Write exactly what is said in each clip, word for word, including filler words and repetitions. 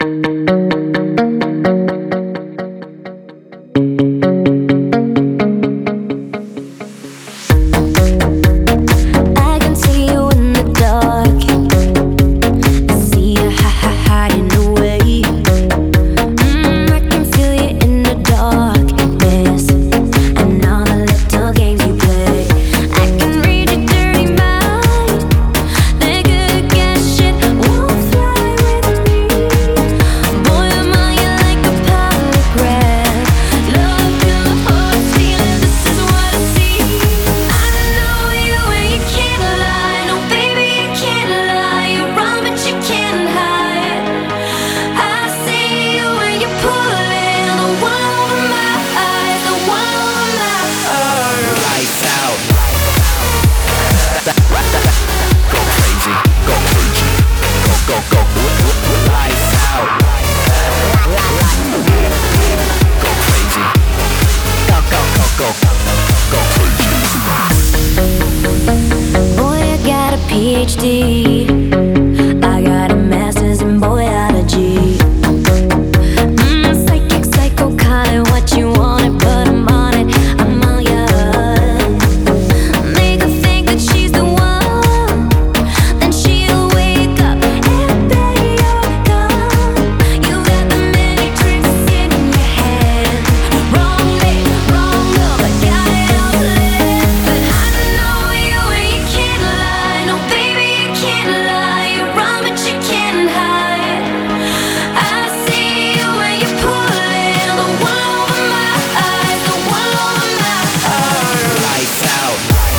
P H D. I got a master's in biology. Mm, psychic, psycho, call it what you want it, but I'm on it, I'm all yours. Make her think that she's the one, then she'll wake up and bet you're gone. You got the many tricks in your head. Wrong me, wrong girl, but got it all lit. But I know you and you can't lie. No, baby, you can't lie. You run, but you can't hide. I see you when you pull it. The one over my eyes, the one over my eyes. Lights out.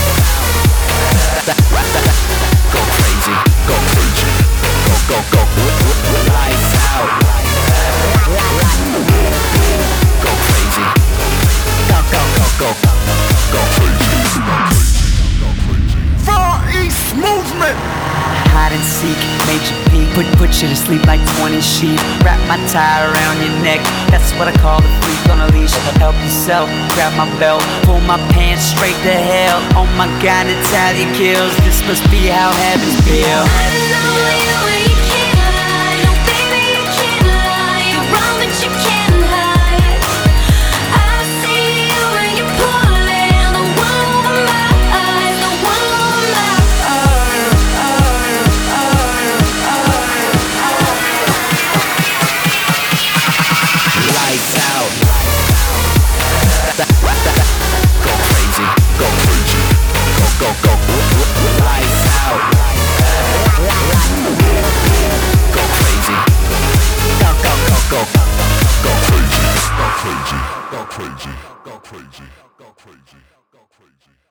Go crazy, go crazy, go go go. Lights out. Go crazy, go go go go go crazy. Far East Movement. Hide and seek, major peak, put, put you to sleep like twenty sheep. Wrap my tie around your neck, that's what I call the freak on a leash. Help yourself, grab my belt, pull my pants straight to hell. Oh my God, Natalia kills, this must be how heavens feel. I know you and you can't lie. No, baby, you can't lie. You run, but you can't hide. I see you when you pull it. The one over my eyes, the one over my eyes. Lights out. Go crazy, go crazy, go go go. Lights out. Go crazy, go go go go go crazy, go crazy, go crazy, go crazy, go crazy, go crazy.